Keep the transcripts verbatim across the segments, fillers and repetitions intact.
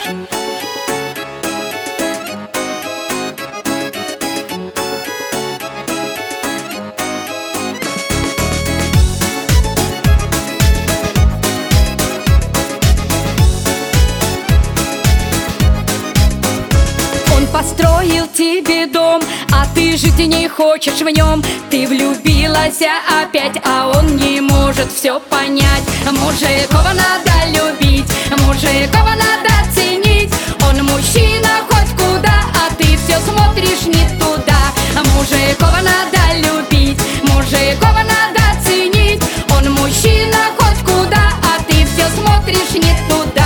Построил тебе дом, а ты жить не хочешь в нем. Ты влюбилась опять, а он не может все понять. Мужикова надо любить, мужикова надо ценить. Он мужчина хоть куда, а ты все смотришь не туда. Мужикова надо любить, мужикова надо ценить. Он мужчина хоть куда, а ты все смотришь не туда.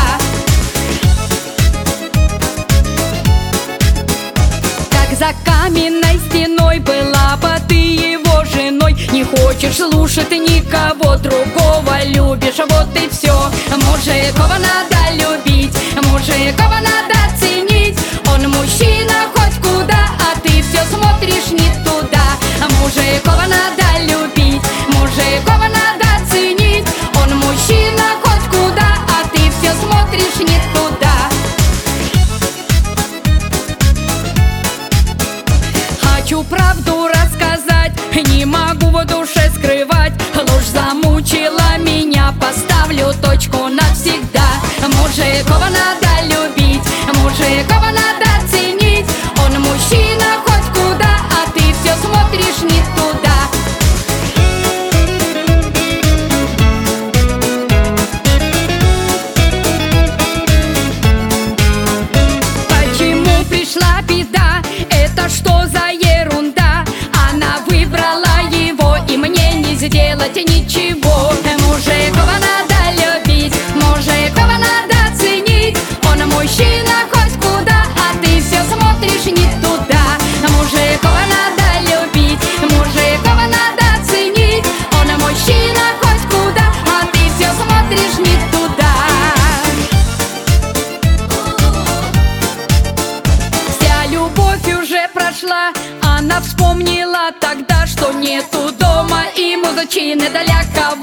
За каменной стеной была бы ты его женой. Не хочешь слушать никого другого, любишь, вот и все. Мужикова надо любить, мужикова надо ценить. Он мужчина хоть куда, а ты все смотришь не туда. Мужикова надо любить, мужикова надо ценить. Он мужчина хоть куда, а ты все смотришь не туда. Хочу правду рассказать, не могу в душе скрывать. Ложь замучила меня, поставлю точку навсегда. Мужикова надо любить, мужикова надо ценить. Он мужчина хоть куда, а ты все смотришь не туда. Почему пришла беда? Это что за ерунда? Она выбрала его, и мне не сделать ничего. Мужикова надо любить, мужикова надо ценить. Он мужчина хоть куда, а ты все смотришь не туда. Мужикова надо любить, мужикова надо ценить. Он мужчина хоть куда, а ты все смотришь не туда. Вся любовь уже прошла. Она вспомнила тогда, что нету дома и мужчины далеко